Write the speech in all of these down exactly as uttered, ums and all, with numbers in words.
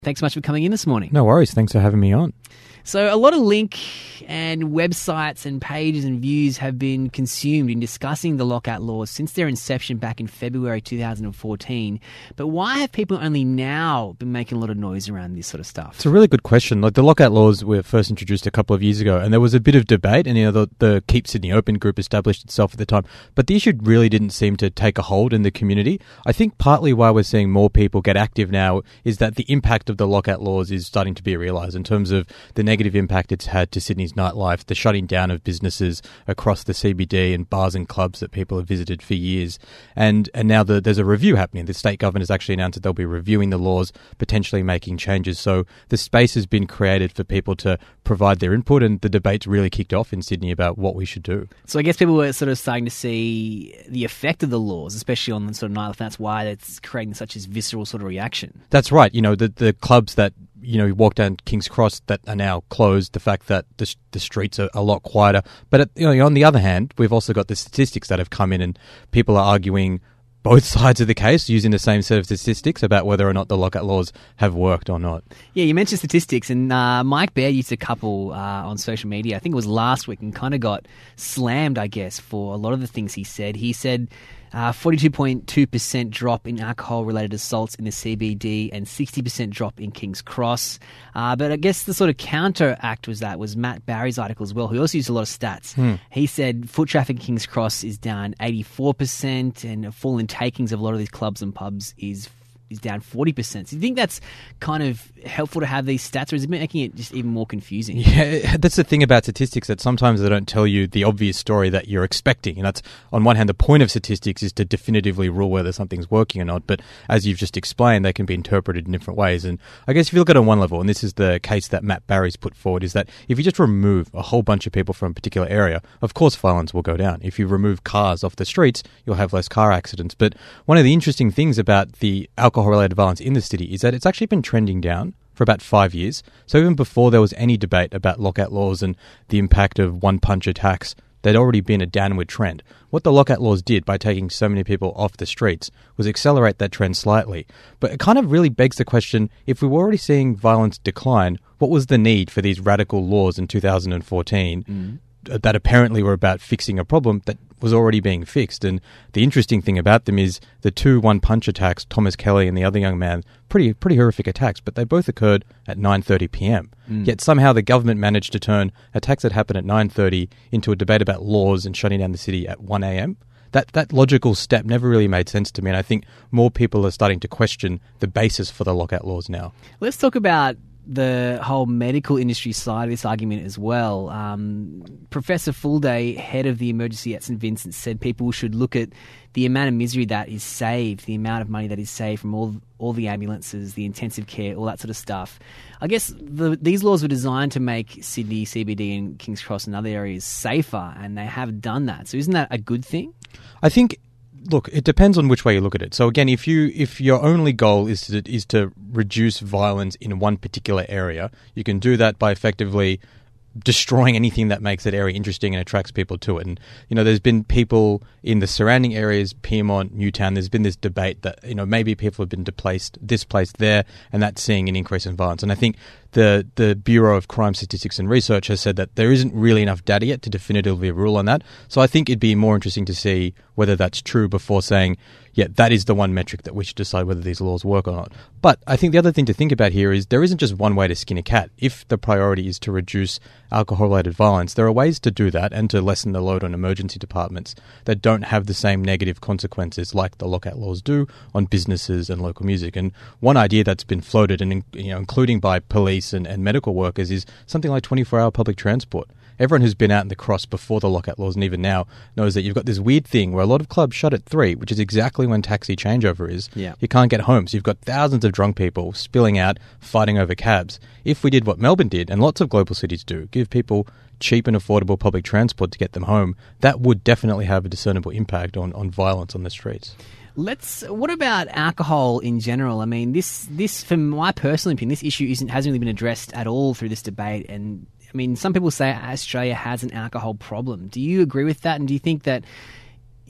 Thanks so much for coming in this morning. No worries. Thanks for having me on. So a lot of link and websites and pages and views have been consumed in discussing the lockout laws since their inception back in February two thousand fourteen. But why have people only now been making a lot of noise around this sort of stuff? It's a really good question. Like, the lockout laws were first introduced a couple of years ago, and there was a bit of debate, and you know the, the Keep Sydney Open group established itself at the time. But the issue really didn't seem to take a hold in the community. I think partly why we're seeing more people get active now is that the impact of the lockout laws is starting to be realised in terms of the negative impact it's had to Sydney's nightlife, the shutting down of businesses across the C B D and bars and clubs that people have visited for years. And and now the, there's a review happening. The state government has actually announced that they'll be reviewing the laws, potentially making changes. So the space has been created for people to provide their input, and the debate's really kicked off in Sydney about what we should do. So I guess people were sort of starting to see the effect of the laws, especially on the sort of nightlife. That's why it's creating such a visceral sort of reaction. That's right. You know, the, the clubs that you know, you walk down King's Cross that are now closed, the fact that the, the streets are a lot quieter. But, at, you know, on the other hand, we've also got the statistics that have come in, and people are arguing both sides of the case using the same set of statistics about whether or not the lockout laws have worked or not. Yeah, you mentioned statistics, and uh, Mike Baird used a couple uh, on social media. I think it was last week, and kind of got slammed, I guess, for a lot of the things he said. He said Uh, forty-two point two percent drop in alcohol-related assaults in the C B D and sixty percent drop in King's Cross. Uh, but I guess the sort of counteract was that was Matt Barry's article as well, who also used a lot of stats. Hmm. He said foot traffic in King's Cross is down eighty-four percent, and a fall in takings of a lot of these clubs and pubs is is down forty percent. So do you think that's kind of helpful to have these stats, or is it making it just even more confusing? Yeah, that's the thing about statistics, that sometimes they don't tell you the obvious story that you're expecting. And that's, on one hand, the point of statistics is to definitively rule whether something's working or not. But as you've just explained, they can be interpreted in different ways. And I guess if you look at it on one level, and this is the case that Matt Barry's put forward, is that if you just remove a whole bunch of people from a particular area, of course violence will go down. If you remove cars off the streets, you'll have less car accidents. But one of the interesting things about the alcohol-related violence in the city is that it's actually been trending down for about five years. So even before there was any debate about lockout laws and the impact of one-punch attacks, there'd already been a downward trend. What the lockout laws did by taking so many people off the streets was accelerate that trend slightly. But it kind of really begs the question, if we were already seeing violence decline, what was the need for these radical laws in two thousand fourteen mm. that apparently were about fixing a problem that was already being fixed? And the interesting thing about them is the two one-punch attacks, Thomas Kelly and the other young man, pretty pretty horrific attacks, but they both occurred at nine thirty p.m. Mm. Yet somehow the government managed to turn attacks that happened at nine thirty into a debate about laws and shutting down the city at one a.m. That that logical step never really made sense to me, and I think more people are starting to question the basis for the lockout laws now. Let's talk about the whole medical industry side of this argument as well. Um, Professor Fullday, head of the emergency at St Vincent's, said people should look at the amount of misery that is saved, the amount of money that is saved from all all the ambulances, the intensive care, all that sort of stuff. I guess the, these laws were designed to make Sydney, C B D and King's Cross and other areas safer, and they have done that. So isn't that a good thing? I think... Look, it depends on which way you look at it. So again, if you if your only goal is to is to reduce violence in one particular area, you can do that by effectively destroying anything that makes that area interesting and attracts people to it. And, you know, there's been people in the surrounding areas, Pyrmont, Newtown, there's been this debate that, you know, maybe people have been displaced, displaced there, and that's seeing an increase in violence. And I think the the Bureau of Crime Statistics and Research has said that there isn't really enough data yet to definitively rule on that. So I think it'd be more interesting to see whether that's true before saying, yeah, that is the one metric that we should decide whether these laws work or not. But I think the other thing to think about here is there isn't just one way to skin a cat. If the priority is to reduce alcohol-related violence, there are ways to do that and to lessen the load on emergency departments that don't have the same negative consequences like the lockout laws do on businesses and local music. And one idea that's been floated, and you know, including by police and, and medical workers, is something like twenty-four hour public transport. Everyone who's been out in the cross before the lockout laws and even now knows that you've got this weird thing where a lot of clubs shut at three, which is exactly when taxi changeover is. Yeah. You can't get home, so you've got thousands of drunk people spilling out, fighting over cabs. If we did what Melbourne did, and lots of global cities do, give people cheap and affordable public transport to get them home, that would definitely have a discernible impact on, on violence on the streets. Let's. What about alcohol in general? I mean, this, this, from my personal opinion, this issue isn't hasn't really been addressed at all through this debate. And I mean, some people say Australia has an alcohol problem. Do you agree with that? And do you think that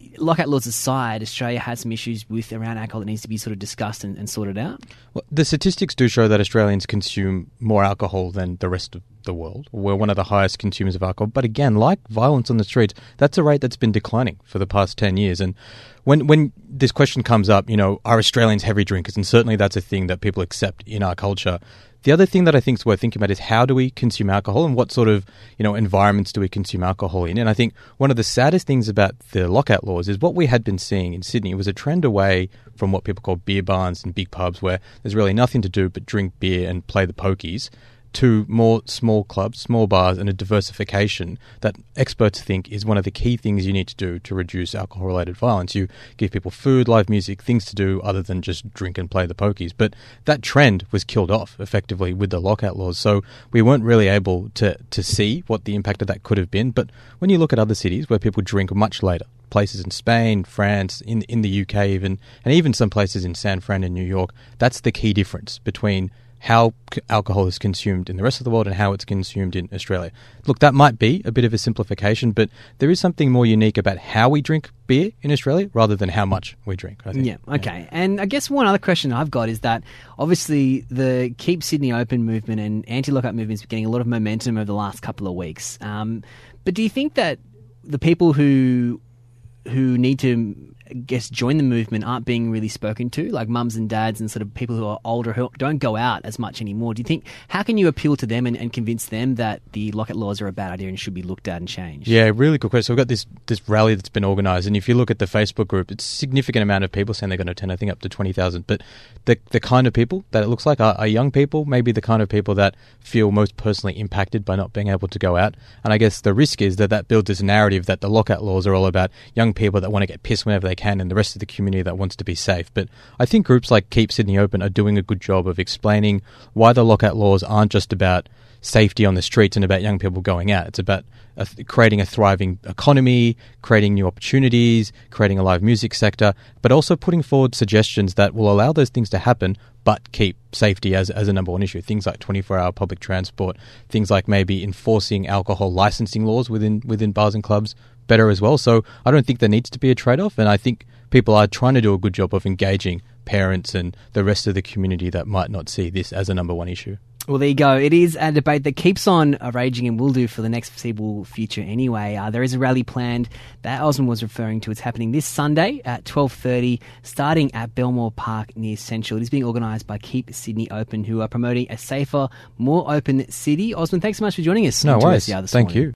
lockout laws aside, Australia has some issues with around alcohol that needs to be sort of discussed and, and sorted out? Well, the statistics do show that Australians consume more alcohol than the rest of the world. We're one of the highest consumers of alcohol. But again, like violence on the streets, that's a rate that's been declining for the past ten years. And when when this question comes up, you know, are Australians heavy drinkers? And certainly that's a thing that people accept in our culture. The other thing that I think is worth thinking about is how do we consume alcohol and what sort of, you know, environments do we consume alcohol in? And I think one of the saddest things about the lockout laws is what we had been seeing in Sydney was a trend away from what people call beer barns and big pubs where there's really nothing to do but drink beer and play the pokies, to more small clubs, small bars, and a diversification that experts think is one of the key things you need to do to reduce alcohol-related violence. You give people food, live music, things to do other than just drink and play the pokies. But that trend was killed off effectively with the lockout laws. So we weren't really able to, to see what the impact of that could have been. But when you look at other cities where people drink much later, places in Spain, France, in in the U K even, and even some places in San Fran and New York, that's the key difference between how alcohol is consumed in the rest of the world and how it's consumed in Australia. Look, that might be a bit of a simplification, but there is something more unique about how we drink beer in Australia rather than how much we drink, I think. Yeah, okay. Yeah. And I guess one other question I've got is that obviously the Keep Sydney Open movement and anti-lockout movement is getting a lot of momentum over the last couple of weeks. Um, but do you think that the people who who need to, I guess, join the movement aren't being really spoken to, like mums and dads and sort of people who are older who don't go out as much anymore? Do you think, how can you appeal to them and, and convince them that the lockout laws are a bad idea and should be looked at and changed? Yeah, really good question. So we've got this this rally that's been organised, and if you look at the Facebook group, it's a significant amount of people saying they're going to attend, I think up to twenty thousand. But the the kind of people that it looks like are, are young people, maybe the kind of people that feel most personally impacted by not being able to go out. And I guess the risk is that that builds this narrative that the lockout laws are all about young people that want to get pissed whenever they can and the rest of the community that wants to be safe. But I think groups like Keep Sydney Open are doing a good job of explaining why the lockout laws aren't just about safety on the streets and about young people going out. It's about a th- creating a thriving economy, creating new opportunities, creating a live music sector, but also putting forward suggestions that will allow those things to happen but keep safety as as a number one issue. Things like twenty-four hour public transport, things like maybe enforcing alcohol licensing laws within within bars and clubs better as well. So I don't think there needs to be a trade-off, and I think people are trying to do a good job of engaging parents and the rest of the community that might not see this as a number one issue. Well, there you go. It is a debate that keeps on uh, raging and will do for the next foreseeable future anyway. Uh, there is a rally planned that Osman was referring to. It's happening this Sunday at twelve thirty, starting at Belmore Park near Central. It is being organised by Keep Sydney Open, who are promoting a safer, more open city. Osman, thanks so much for joining us. No worries. Thank morning. you.